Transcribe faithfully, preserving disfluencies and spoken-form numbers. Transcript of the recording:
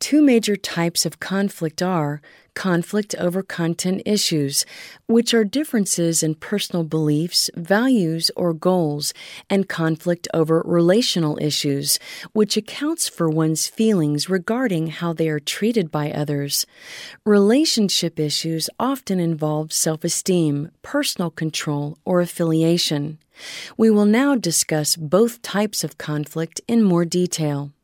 Two major types of conflict are conflict over content issues, which are differences in personal beliefs, values, or goals, and conflict over relational issues, which accounts for one's feelings regarding how they are treated by others. Relationship issues often involve self-esteem, personal control, or affiliation. We will now discuss both types of conflict in more detail.